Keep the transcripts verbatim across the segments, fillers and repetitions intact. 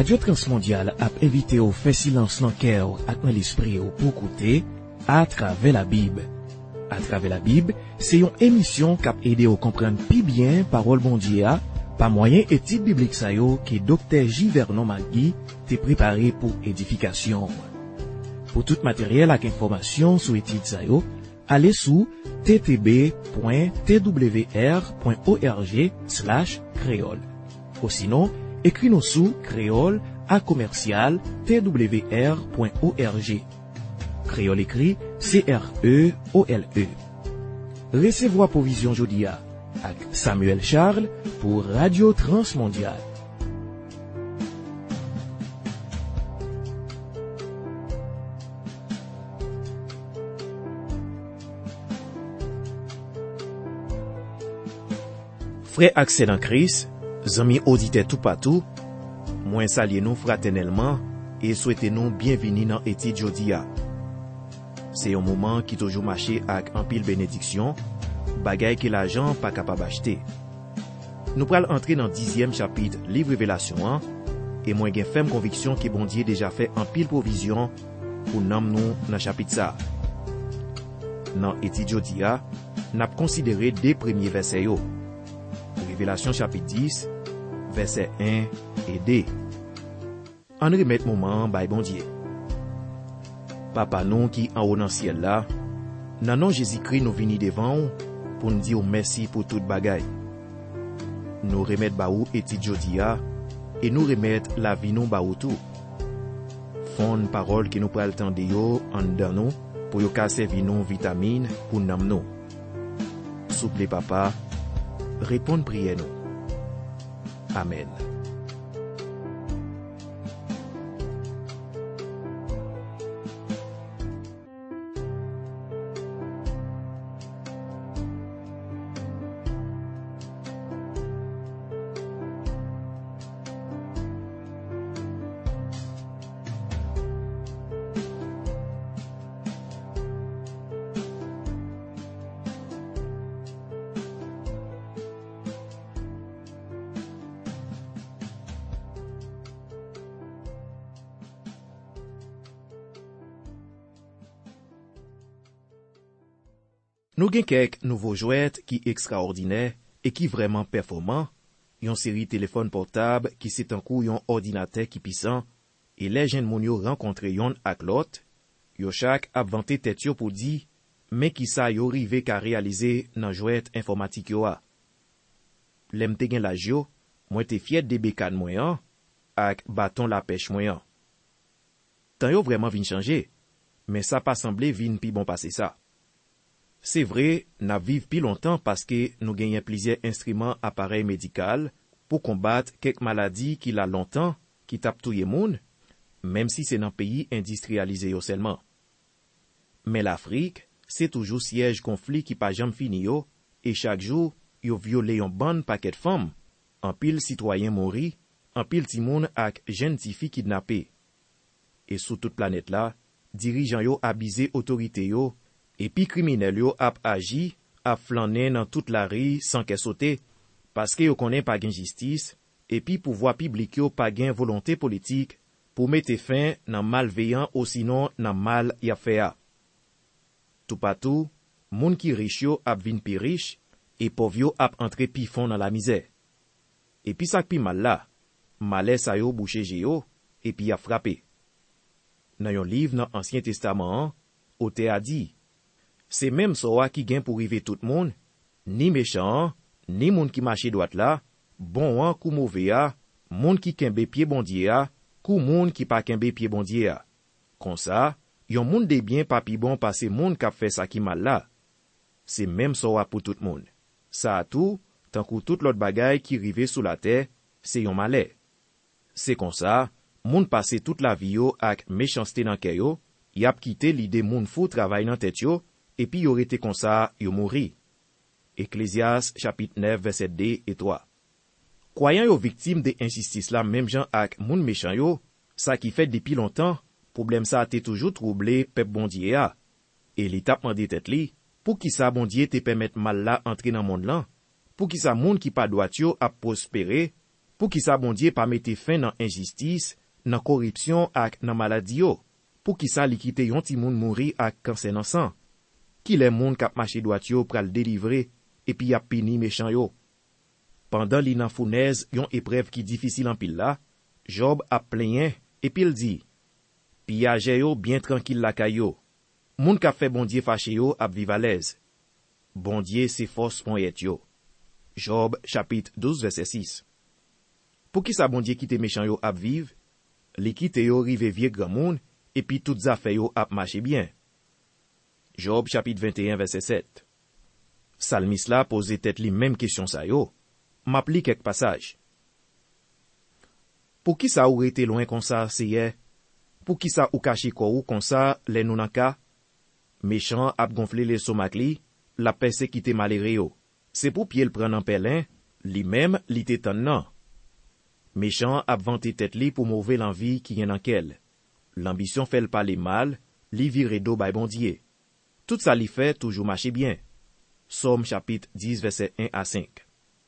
Radio Transmondial a invité au fait silence dans cœur et dans l'esprit pour écouter à travers la Bible. À travers la Bible, c'est une émission qui a aidé à comprendre plus bien parole bon Dieu par moyen étude biblique ça yo que docteur J. Vernon Magui t'a préparé pour édification. Pour tout matériel et information sur étude ça yo, allez sur t t b point t w r point org slash créole. Ou sinon, écris-nous sous créole à commercial t w r point org. Créole écrit C R E O L E. Recevoir provision jodia avec Samuel Charles pour Radio Transmondial. Frère accès dans Christ, amis auditeurs tout partout, moi saluer nous fraternellement et souhaiter nous bienvenue dans étude jodia. C'est un moment qui toujours marché avec un pile bénédiction, bagay que l'argent pas capable acheter. Nous pral entrer dans dixième chapitre livre Révélation un et moi gen ferme conviction que bon Dieu déjà fait un pile provision pour nom nous dans chapitre ça. Dans étude jodia, n'a considéré deux premiers versets yo. Révélation chapitre dix, versets un et deux. En remettre moment by bon Dieu. Papa nous qui en haut dans ciel là, nan nom Jésus-Christ nous vini devant ou pour nous dire merci pour toute bagaille. Nous remettre ba ou étude jodia et nous remettre la vie nous ba ou tout. Fond parole qui nous pral tande yo en dedans nous pour yo ka servi nous vitamine pour nam nous. Souple papa, répondre prière nous. Amen. Nous gen quelques nouveaux jouets qui extraordinaires et qui vraiment performants, yon série téléphone portable qui c'est un coup yon ordinateur qui puissant, et les jeunes moun yo rencontre yon ak l'autre, yo chaque a vanté tête yo pour dire, mais qui sa yo rive ka réaliser nan jouet informatique yo a. Lem te gen la jo, moi te fiet de bécane moyen, ak bâton la pêche moyen. Tan yo vraiment vin changer, mais ça pas semblé vin pi bon passer ça. C'est vrai, n'a vive plus longtemps parce que nous gagnons plusieurs instruments appareils médicaux pour combattre quelques maladies qui l'a longtemps, qui tapent tout le monde, même si c'est dans pays industrialisé seulement. Mais l'Afrique, c'est toujours siège conflit qui pas jamais fini yo, et chaque jour, yo violé un bon paquet de femmes, en pile citoyens mori, en pile timoun ak jeunes filles kidnappées. Et sous toute planète là, dirigeants yo abusé autorité yo, et puis criminel yo ap agi, ap flâner dans toute la rue sans qu'elle saute, parce que yo connaît pas gen justice, et puis pouvoir public yo pas gen volonté politique pour mettre fin nan malveillant ou sinon nan mal y a fait a. Tout partout, moun qui riche yo ap vin pi riche, et pauvre yo ap entre pi fond dans la misère. Et puis ça pi mal là, malè sa yo bouché yo, et puis a frappé. Dans yon livre dans Ancien Testament, Ote a dit, c'est même ça qui gagne pour river tout le monde, ni méchant, ni monde qui marche droite là, bon an kou mauvais a, monde qui kembe pied bon Dieu a, kou monde qui pas kembe pied bon Dieu a. Comme ça, yon monde de bien pas pi bon parce monde qui a fait ça qui mal là. C'est même ça pour tout le monde. Ça a tout, tant que tout l'autre bagaille qui rive sous la terre, c'est yon malais. C'est comme ça, monde passe toute la vie yo ak méchanceté dans cœur yo, y a quitté l'idée monde fou travail dans tête yo, et puis yo rete comme ça, yo mouri. Ecclésias chapitre neuf verset deux et trois. Croyant yo victime de injustice là même gens ak moun méchant yo, ça qui fait depuis longtemps, problème ça a été toujours troublé peuple bon Dieu a. Et l'état mandé tête li, pour qui ça bon Dieu te permettre mal là entrer dans monde là, pour qui ça monde qui pas droit yo a prospérer, pour qui ça bon Dieu pas mettre fin dans injustice nan korruption ak nan maladi yo, pou ki sa li kite yon ti moun mouri ak kanser nan sang. Ki le moun kap mache doat yo pral delivre, epi ap pini méchan yo. Pendant li nan founez yon épreuve ki difficile en pile la, Job ap plenyen, epi il di, piyaje yo bien tranquille la kayo. Moun kap fe bondye fache yo ap vive à l'aise. Bondye se force pon yet yo. Job chapitre douze verset six. Pou ki sa bondye kite méchan yo ap vive, li kite yo rive vie grand moun, epi tout zafè yo ap mache bien. Job chapitre vingt et un verset sept. Salmis la pose tèt li même question sa yo. M'ap li kek passage. Pou ki sa ou rete loin kon sa seye? Pou ki sa ou kache ko ou kon sa le nou nan ka? Méchant ap gonfle le somak li, la pese ki te malere yo. Se pou pied l pren nan pelin, li même li te tan nan. Méchant ap vante tèt li pou mouve l'envi ki yen nan kel. L'ambition fait le parler mal, li vire do bay bondye. Tout ça li fait toujours marcher bien. Somme chapitre dix verset un à cinq.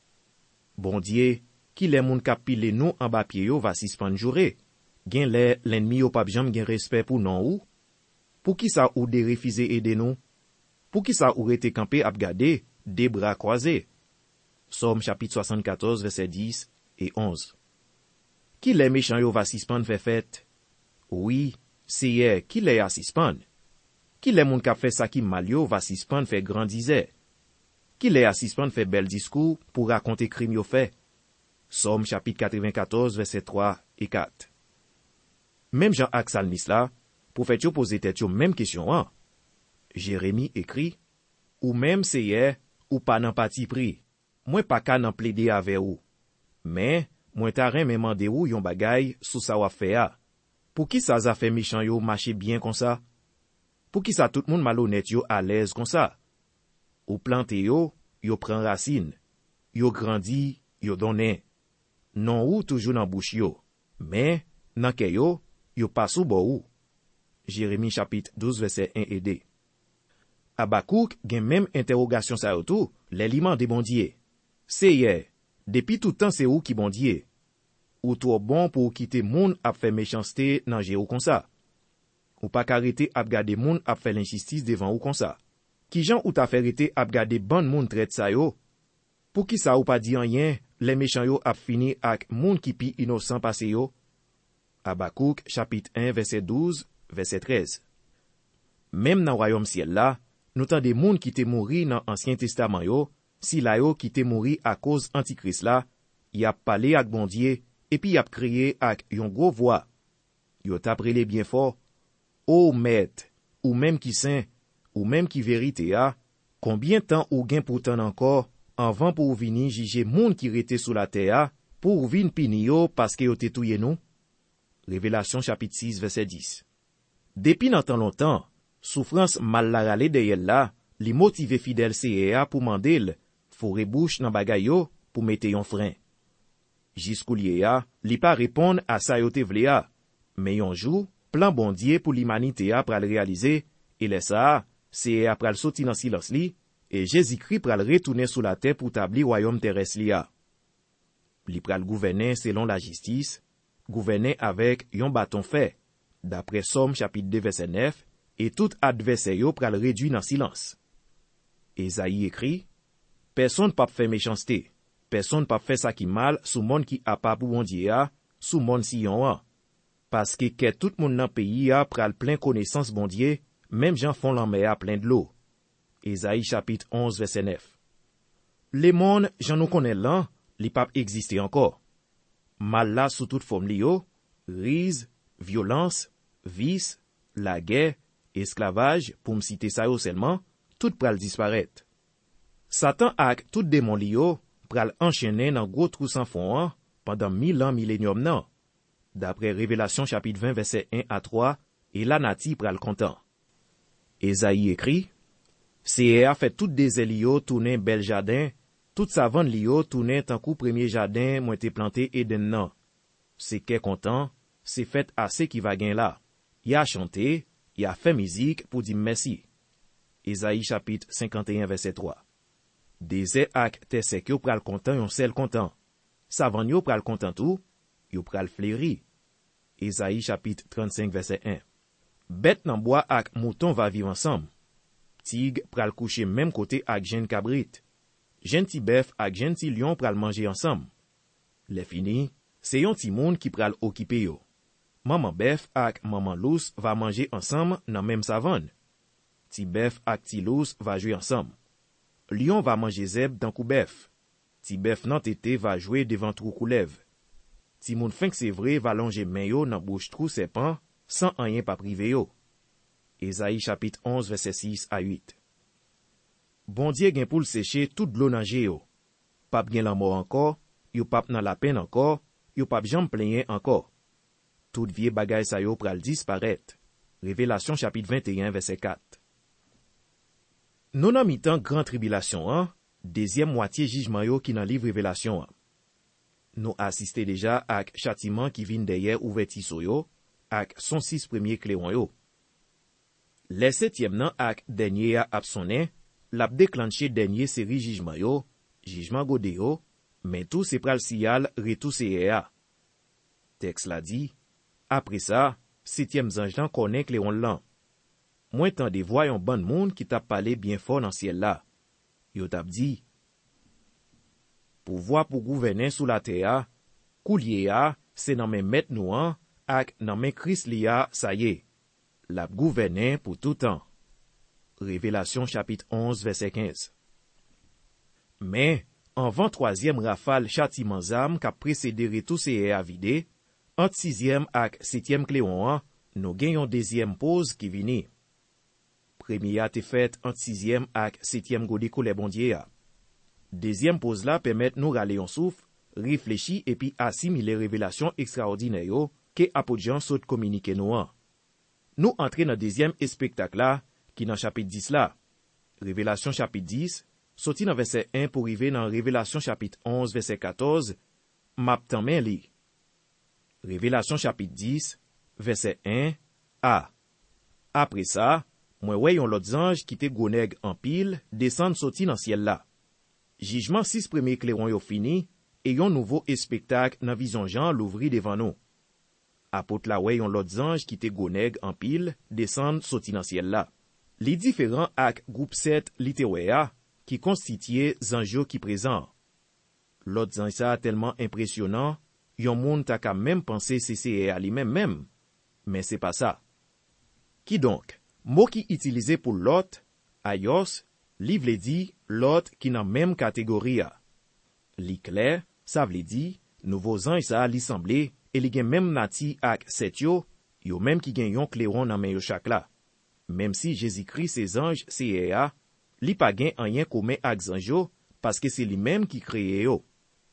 Bondye, ki le moun kap pile nou en bas pied yo va sispan jure. Gen le l'ennemi yo pap jam gen respect pour non ou? Pour qui ça ou de refuser aider nous? Pour qui ça ou rete campé ap gade, des bras croisés? Somme chapitre soixante-quatorze verset dix et onze. Ki le méchant yo va sispan fait fête? Oui, seye, ki le a sispan? Ki le moun kap fait sa ki mal yo va sispan fait grandize? Ki le a sispan fait bel discours pour raconter crime yo fait? Somme chapitre quatre-vingt-quatorze verset trois et quatre. Même Jean ak Salmis la, prophète yo pose tèt yo même question an. Jérémie écrit, ou même seye, ou pa nan pati pri. Mwen pa ka nan plede ave ou. Men, mwen ta ren men mande ou yon bagay sou sa wap fe a. Pou ki sa zafè méchant yo marche bien kon sa? Pou ki sa tout moun malhonnête yo à l'aise kon sa? Ou plante yo, yo pran racine. Yo grandi, yo donne. Non ou toujours nan bouche yo. Men, nan ke yo, yo pas ou bo ou. Jérémie chapitre douze verset un et deux. Habakouk gen même interrogation sa yo tou, le liman de bondye. Seye, depi tout temps c'est ou ki bondye. Ou trop bon pour quitter moun ap fait méchanceté nan jè ou kon sa. Ou pa karete ap gade moun ap fait l'injustice devant ou kon sa. Ki jan ou ta fait rete ap gade ban moun traite sa yo? Pou ki sa ou pa di anyen, les méchants yo ap fini ak moun ki pi innocent pase yo? Habakouk chapitre un verset douze, verset treize. Même nan royaume ciel la, nou tan de moun ki te mouri nan Ancien Testament yo, si la yo ki te mouri à cause Antichrist la, y ap pale ak bondye, epi y ap kriye ak yon gros voix. Yo taprele bien fort, ô maître, ou même ki saint, ou même ki vérité a, combien temps ou gen pou tan encore, avant pour vini jige moun ki rete sous la terre a, pour vin pini yo paske yo te touye nou? Révélation chapitre six verset dix. Depi nan tan longtemps, souffrance mal la rale de yel la, li motive fidèle seye a pou mandel, fore bouche nan bagay yo pou mette yon frein. Jiskou liye a, li pa répondre à sa yo te vle a, mais yon jou, plan bondye pou l'humanité a pral réaliser, et le sa, seye a pral soti nan silence li, et Jésus-Christ pral retourner sous la terre pour tabli royaume terrestre li a. Li pral gouverner selon la justice, gouverner avec yon bâton fait, d'après Somme chapitre deux verset neuf, et tout adversaire yo pral réduit dans silence. Esaïe écrit, personne pa fait méchanceté, personne pa fait ça qui mal sous monde qui a pas pour bondye a, sous monde si yon a. Parce que que tout monde nan pays a pral plein connaissance bondye, même gens font l'enmer a plein de l'eau. Esaïe chapitre onze verset neuf. Les mondes, j'en nous connaît lan, li pap existe encore. Mal la sous toute forme li yo, rise, violence, vice, la guerre, esclavage, pour me citer ça yo seulement, tout pral disparaître. Satan ak tout démon li yo, pral enchaîner nan gros trou sans fond an, pendant mille ans millénium nan. D'après Révélation chapitre vingt verset un à trois, et la nati pral content. Esaïe écrit, Seye a fait tout des li yo tourner bel jardin, tout savane li yo tourner tan kou premier jardin mwen te planté Eden nan. Se ke content, se fait assez qui va gen la. Y a chanté, y a fait musique pour dire merci. Esaïe chapitre cinquante et un verset trois. Dese ak te sek yo pral content yon sel content. Savan yo pral content tout, yo pral fléri. Esaïe chapitre trente-cinq verset un. Bête nan bois ak mouton va vivre ensemble. Tig pral coucher même côté ak jen cabrit. Jen ti bœuf ak jen ti lion pral manger ensemble. Le fini, c'est yon ti moun qui pral occuper yo. Maman bœuf ak maman lous va manger ensemble nan même savane. Ti bœuf ak ti lous va jouer ensemble. Lion va manger zèb dans kou bœuf. Ti bœuf nan tété va jouer devant trou coulev. Ti moun fin que c'est vrai va longer men yo nan bouche trou serpent sans rien pa privé yo. Esaïe chapitre onze verset six à huit. Bon Dieu gen pou sécher tout l'eau nan jè yo. Pap gen la mort encore, yo pap nan la peine encore, yo pap jam plenye encore. Tout vie bagay sa yo pral disparaître. Révélation chapitre vingt et un verset quatre. Non nan mitan grand tribulation an, deuxième moitié jugement yo ki nan livre Révélation an. Nous assisté déjà ak châtiment qui vin derrière ouverti so yo, ak son six premier cléon yo. Le septième nan ak dernier a ap sonnen, l'ap déclenché dernier série jugement yo, jugement gode yo, mais tout se pral sial retou seye a. Texte la dit, après ça, septième ange lan konnen cléon lan. Mwen tande voix yon ban moun qui tap pale bien fort dans ciel là. Yo tap dit, pouvoir pour gouverner sous la terre, koulier a, c'est nan men met nou an, ak nan men Christ li a, sa ye. L'ap gouverner pour tout temps. Révélation chapitre onze verset quinze. Mais, en vingt-troisième rafale châtiment zam kap précédé retou seye a vide, entre sixième ak septième cléon an, nou gen yon deuxième pause qui vini. Premier a te fait entre sixième ak septième gode koule bondye a. Deuxième pause là permet nous rale yon souffle, réfléchir et puis assimiler révélation extraordinaire yo que apodjan saute communiquer nous an. Nous entrer dans deuxième spectacle là qui dans chapitre dix là. Révélation chapitre dix, sorti dans verset un pour arriver dans Révélation chapitre onze verset quatorze, map tanmen li. Révélation chapitre dix, verset un a. Après ça, moi wè yon lot ange qui te goneg en pile descend sorti dans ciel là. Jugement six premiers clairons yo fini, et yon nouveau spectacle nan vision Jean l'ouvri devant nous. Apôtre la wè yon lot ange qui te goneg en pile descend sorti dans ciel là. Les différents ak groupe sept li te wè a, qui constitue zanjo qui présent. L'autre ange ça tellement impressionnant, yon moun ta ka même penser c'est c'est à li même même. Mais c'est pas ça. Qui donc? Mot qui utilisé pour l'autre, ayos, li vle di l'autre qui nan même catégorie a. Li clair, ça vle di, nouveau ange ça li semblé, et li gen même nati ak set yo, yo même qui gen yon clairon nan men yo chak la. Même si Jésus-Christ ses anges c'est a, li pa gen anyen koumen ak zanjo, parce que c'est li même qui créé yo.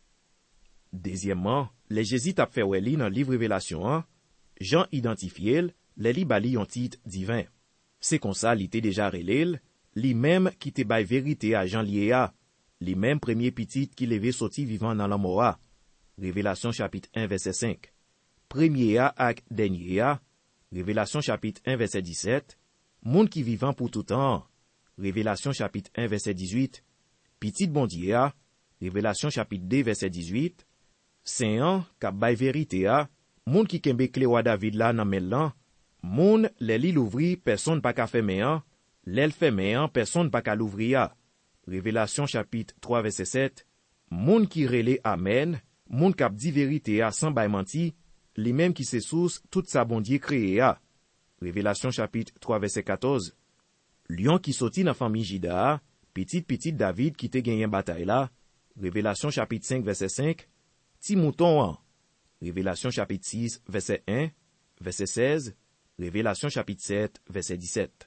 Deuxièmement, les Jésus tap fè wè li nan livre Révélation an, Jean identifié le li bali yon titre divin. C'est comme ça li te déjà relèl, li même qui te bay vérité à Jean lié a, li même premier petit qui leve sorti vivant dans la mort. Révélation chapitre un verset cinq. Premier a ak dernier a, Révélation chapitre un verset dix-sept. Moun qui vivant pour tout temps. Révélation chapitre un verset dix-huit. Petit bondier a, Révélation chapitre deux verset dix-huit. Saint k'ap bay vérité a, moun qui kembe clé wa David la nan men lan, moun le li l'ouvri, personne pa ka ferme an, l'el ferme an, personne pa ka l'ouvri a. Révélation chapitre trois verset sept. Moun qui rele amen, moun k'ap di vérité a sans bay manti, li même qui se source tout sa bondie créé a. Révélation chapitre trois verset quatorze. Lion qui sorti nan famille Jida, petit petit David qui te genyen bataille la. Révélation chapitre cinq verset cinq. Ti mouton an. Révélation chapitre six verset un, verset seize. Révélation chapitre sept verset dix-sept.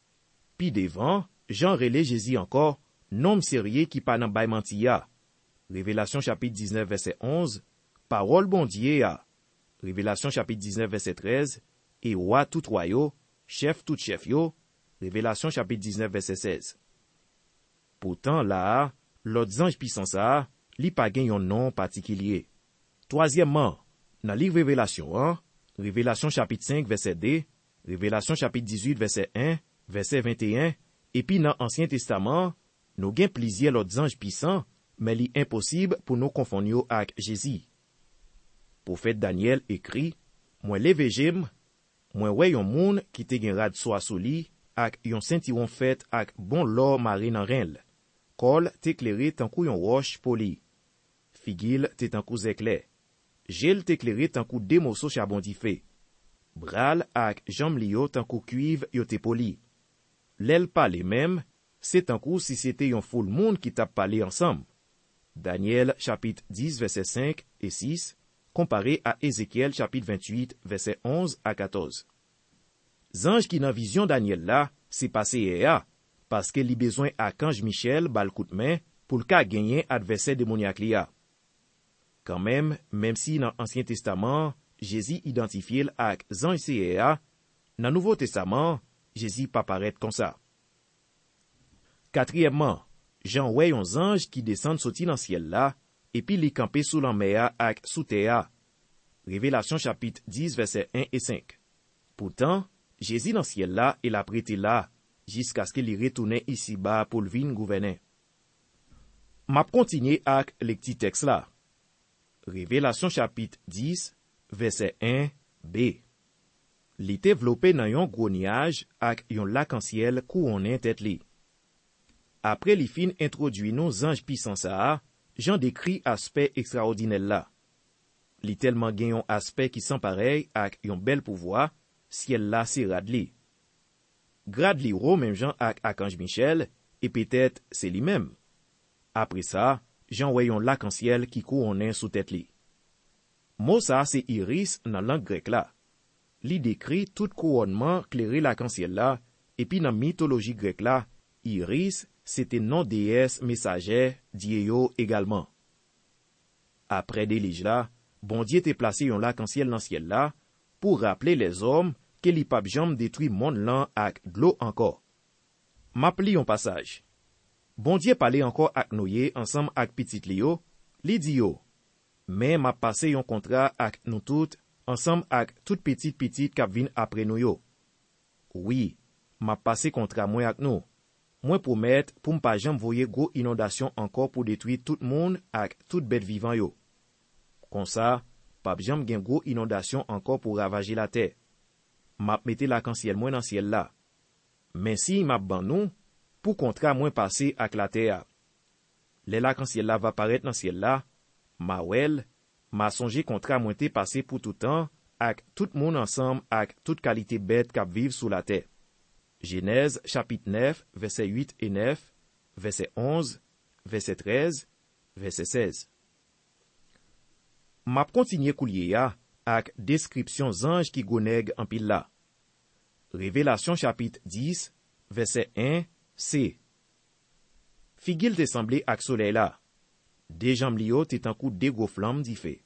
Pi devant, Jean rele Jésus encore, nom sérieux qui pa nan bay manti ya. Révélation chapitre dix-neuf verset onze. Parole bondye a. Révélation chapitre dix-neuf verset treize. Et roi tout royo, chef tout chef yo. Révélation chapitre dix-neuf verset seize. Pourtant là, l'autre ange puissant ça, li pa gen yon nom particulier. Troisièmement, dans livre Révélation un, Révélation chapitre cinq verset deux, Révélation chapitre dix-huit verset un, verset vingt et un, et puis dans Ancien Testament, nous gen plusieurs l'autres anges puissants, mais li impossible pour nous confondre yo ak Jésus. Prophète Daniel écrit, Mwen leve jem, mwen wè yon moun ki te gen rad soa sou li ak yon sentiron fet ak bon lor mare nan renl. Kol te klere tankou yon roche poli. Figil te tankou zekle. Jel te klere tankou demoso chabon di fe. Bral ak jamb li yo tankou kuiv yo te poli. Lel pale mem, se tankou si se te yon foul moun ki tap pale ansam. Daniel chapit dix verset cinq et six, comparé à Ézéchiel chapit vingt-huit verset onze à quatorze. Zanj ki nan vizyon Daniel la, se pase e a, paske li bezwen ak Anj Michel bal koutmen pou lka genyen adverse demoniak li a. Kan mem, mem si nan Ansyen Testament, Jésus identifiye l ak zanj se e a, nan Nouveau Testament, Jésus pa paret kon sa. Katriyemman, Jean wè yon zanj ki descend soti nan siel la, epi li kampe sou lan mea ak sou te a. Révélation chapit dix verset un et cinq. Pourtant, Jésus nan siel la el ap rete la, jiska ske li retounen isi ba pou l'vin gouvenen. Map kontinye ak lek ti teks la. Révélation chapit dix verset un b. Li te vlope nan yon gro niaj ak yon lakansiel kou onen tet li. Apre li fin introdui nou zanj pisan sa a, Jean décrit aspect extraordinel la. Li telman gen yon aspect ki san parey ak yon bel pouvoi, siel la se rad li. Grad li ro menm Jean ak ak Anj Michel, e petet se li menm. Apre sa, Jean wè yon lakansiel ki kouronen sou tet li. Mo sa se iris nan lang grek la. Li décrit tout couronnement kleri lakansiel la, epi nan mitologi grek la, iris c'était non déesse messager diyo également. Après des lige la, bon Dieu te placé yon lac-en-ciel nan ciel la, pour rappeler les hommes que li pap jam détruit monde lan ak d'lo encore. Map li yon passage. Bon Dieu parle encore ak nouye ensemble ak petit li yo, li di yo, mais map passé yon contrat ak nou tout, ensemble ak tout petit petit kap vin apre nou yo. Oui, map passé contrat mwen ak nou. Mwen promet pou mpa jam voye gros inondasyon ankor pou detwi tout moun ak tout bet vivan yo. Kon sa, pap jam gen gros inondasyon ankor pou ravaje la te. Map mette lakansiel mwen nan siel la. Men si map ban nou, pou kontra mwen pase ak la te a. Le lakansiel la va paret nan siel la, ma wel, ma sonje kontra mwen te pase pou toutan ak tout moun ansam ak tout kalite bet kap viv sou la te. Genèse chapitre neuf, verset huit et neuf, verset onze, verset treize, verset seize. Map kontinye koulye ya ak deskripsyon zanj ki goneg an pil la. Révélation chapitre dix, verset un, c. Figil te semble ak soleil la. De jam li yo te tankou de gros flam di fe.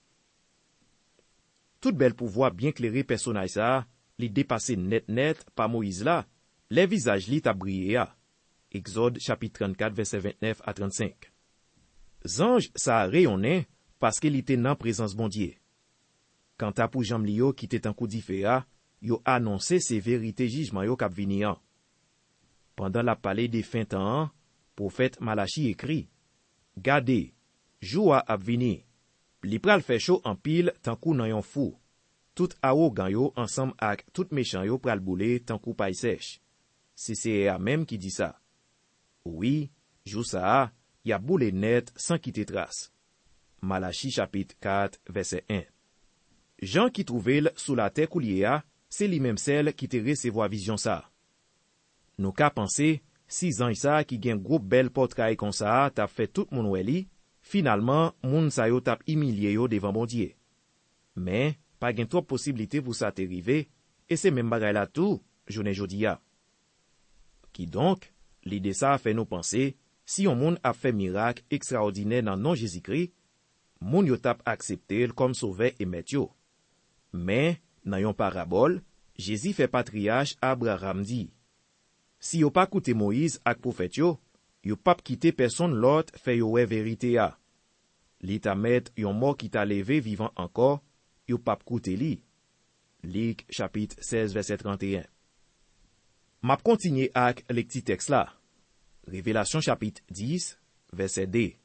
Tout bel pouvoi bien klere personaj sa, li depase net net pa Moïse la, le visaj li ta brye ya. Exode chapitre trente-quatre verset vingt-neuf à trente-cinq. Zanj sa reyonnen paske li te nan prezans bondye. Kanta pou jam li yo ki te tankou di fe ya, yo anonse se verite jijman yo kap vini an. Pendan la pale de fin tan an, profet Malachi ekri, Gade, joua ap vini. Li pral fè chou an pil tankou nan yon fou. Tout awo gan yo ansam ak tout mechan yo pral boule tankou pay sèch. Se se e a menm ki di sa. Oui, jou sa a, ya boule net san ki te tras. Malachi chapit quatre, verset un. Jean ki trouvel sou la te koulye a, se li menm sel ki te resevo a vizyon sa. Nou ka panse, si zanj sa ki gen group bel potray kon sa a tap fet tout moun weli, finalman, moun sa yo tap imilye yo devan bondye. Men, pa gen trop posibilite pou sa te rive, e se menm bagay la tou, jounen jodi ya. Ki donk, li de sa fe nou panse, si yon moun ap fe mirak ekstraordine nan non Jésus-Christ, moun yo tap aksepte l kom sove et met yo. Men, nan yon parabol, Jésus fe patriarche Abraham di. Si yo pa koute Moïse ak profet yo, yo pap kite person lot fe yo we verite ya. Li ta met yon mor ki ta leve vivan ankor, yo pap koute li. Lik chapit seize verset trente et un. Map kontinye ak lek ti teks la. Révélation chapit dix, verset deux.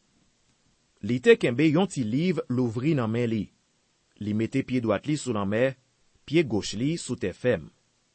Li te kembe yon ti liv louvri nan men li. Li mette pied doat li sou lan mer, pied gauche li sous terre ferme.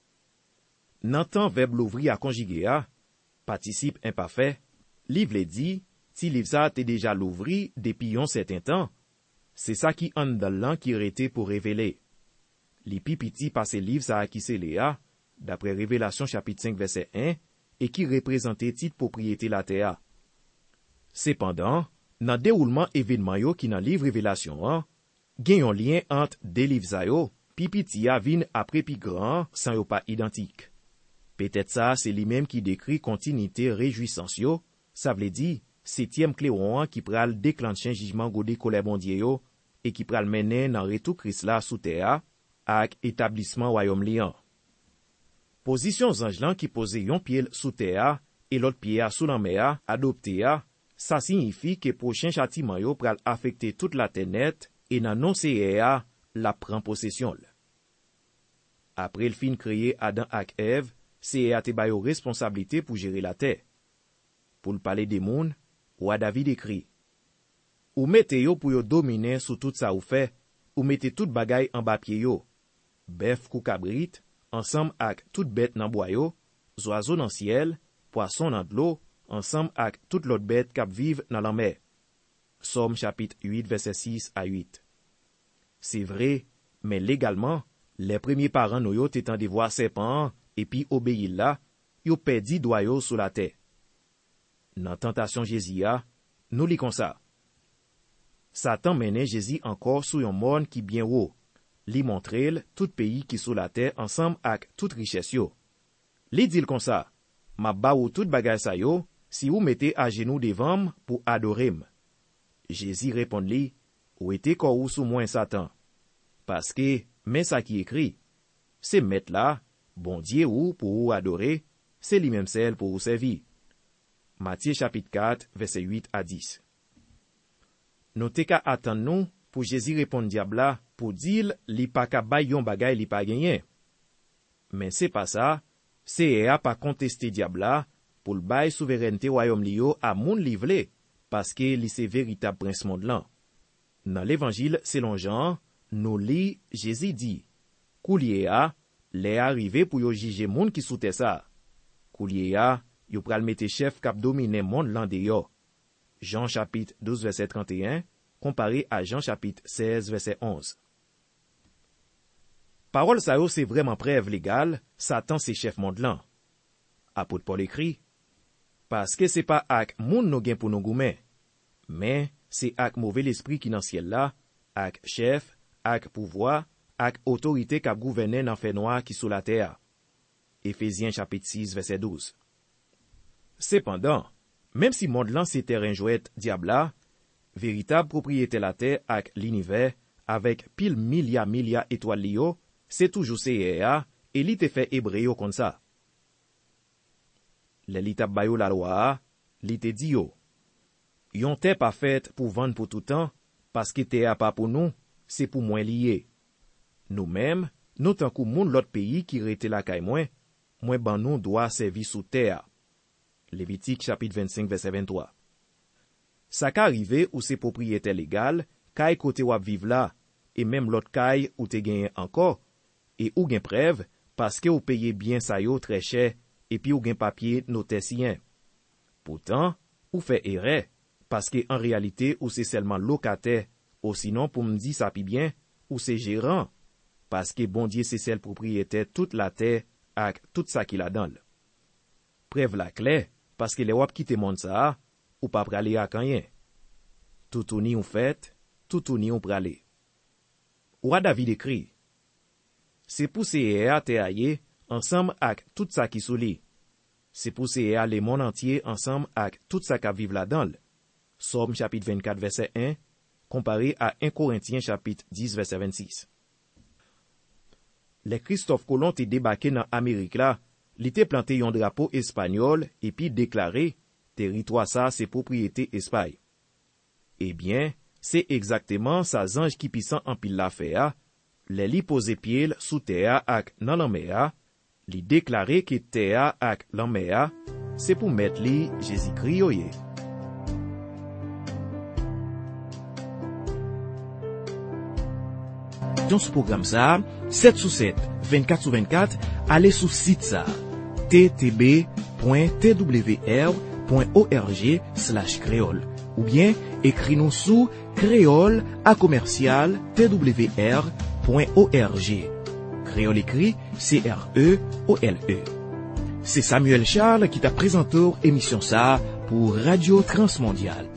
Nan tan verbe l'ouvri a conjugué a, participe imparfait, li vle di, ti liv sa te déjà l'ouvri depuis yon certain temps, c'est ça qui en dans l'an qui rete pour révéler. Li pi piti passe liv sa qui se léa, d'après Révélation chapitre cinq verset un, et qui représentait titre propriété la terre. Cependant, nan déroulement événement yo qui nan livre Révélation an, gen yon lien entre deux livres sa yo, pi piti a vin après pi grand sans yo pas identique. Peut-être ça c'est lui-même qui décrit continuité réjouissance yo, ça vle di septième clairon an qui pral déclencher jugement godé colère bondye yo et qui pral mener nan retour Christ la sous terre ak établissement royaume lian. Position ange lan qui pose yon pied sous terre et l'autre pied sous la mer adopté a, ça signifie que prochain châtiment yo pral affecter toute la terre net et nan non C A la prend possession. Après le fin créé Adam ak Ève, C A te ba yo responsabilité pour gérer la terre. Pour le parler des moun, roi David écrit: Ou mettez yo pour yo dominer sous tout ça ou fait, ou mettez tout bagay en bas pied yo. Bœuf kou cabrit, ensemble ak tout bête nan bois yo, oiseau dans ciel, poisson dans l'eau, ensemble ak tout l'autre bête k'ap vive dans la mer. Somme chapitre huit verset six à huit. C'est vrai, mais légalement, les premiers parents nou yo t'étant de voir serpent et puis obéir là, yo perdi doigt yo sous la terre. Dans tentation Jésus a, nous li kon ça. Satan mène Jésus encore sous yon monde qui bien haut. Li montrel tout pays qui sous la terre ensemble ak toute richesse yo. Li dit comme ça: "Ma ba ou tout bagay sa yo, si ou mettez à genoux devant pour adorer m." Jésus répond li: "Ou était ko ou sous moins Satan? Parce que, mais ça qui écrit, c'est mettre là, bon Dieu ou pour ou adorer, c'est lui même celle pour ou servir." Matthieu chapitre quatre, verset huit à dix. Nous te ka attend nous pour Jésus répondre diable pour dire li pa ka bay yon bagay li pa genyen. Mais c'est pas ça, c'est a pas contester diable pour le bay souveraineté royaume li yo à moun li vle, parce que li c'est véritable prince monde lan. Dans l'évangile selon Jean, nous li Jésus dit: "Koulier a, les arrivé pour yo juger moun qui soute ça. Koulier a, yo pral mette chef k'ap domine monde lan de yo." Jean chapitre douze verset trente et un, comparé à Jean chapitre seize verset onze. Parole sa yo c'est vraiment preuve légale, Satan c'est chef monde lan. Apôtre Paul écrit: "Parce que c'est pas ak moun nou gen pou nou goumen, mais c'est ak mauvais l'esprit qui dans ciel là, ak chef, ak pouvoir, ak autorité k'ap gouverner dans fait noir qui sous la terre." Éphésiens chapitre six verset douze. Cependant, même si monde lan c'est terrain jouet diabla, véritable propriété la terre ak l'univers, avec pile milliard milliard étoiles li yo, c'est toujours C A et li te fait hébreu comme ça. Le li tap bayo la loi, li te di yo: "Yon terre pas faite pour vendre pour tout temps, parce que terre pas pour nous, c'est pour moins lié. Nous-mêmes, nous tant kou moun l'autre pays qui rete la kay moins, moins ban nous doit servir sous terre." Lévitique chapitre vingt-cinq verset vingt-trois. Ça qu'arrive ou c'est propriété légale, kay côté wap vive là, et même l'autre kay ou te gagné encore, et ou gen preuve, parce que ou paye bien sa yo très cher, et puis ou gen papier noté sien. Pourtant, ou fait erreur, parce que en réalité ou c'est seulement locataire, ou sinon pour me dire ça pi bien, ou c'est gérant, parce que bon Dieu c'est celle propriétaire toute la terre, ak tout ça qui la donne. Preuve la clé, parce que les wap quitte monde ça, ou pas pralé à kanyen. Tout ou ni ou fait, tout ou ni ou pralé. Roi David écrit: "C'est pour C A te aye, ensemble ak tout ça qui sou li. C'est pour C A le monde entier ensemble ak tout ça qui vive là-dedans." Somme chapitre vingt-quatre verset un, comparé à un Corinthiens chapitre dix verset vingt-six. Les Christophe Colomb te débarqué dans Amérique là, li te planté yon drapeau espagnol et puis déclaré territoire ça c'est propriété Espagne. Eh bien, c'est exactement sa zange qui puissant en pile la fait, les li pose pied sous terre ak nan la mer, li déclaré que terre ak la mer, c'est pour mettre li Jésus-Christ yoye. question sur programme ça, sept sur sept, vingt-quatre sur vingt-quatre, allez sur site ça, t t b point t w r point org slash créole, ou bien écris-nous sous créole à commercial t w r point org. Créole écrit C R E O L E. C'est Samuel Charles qui t'a présenté l'émission ça pour Radio Transmondiale.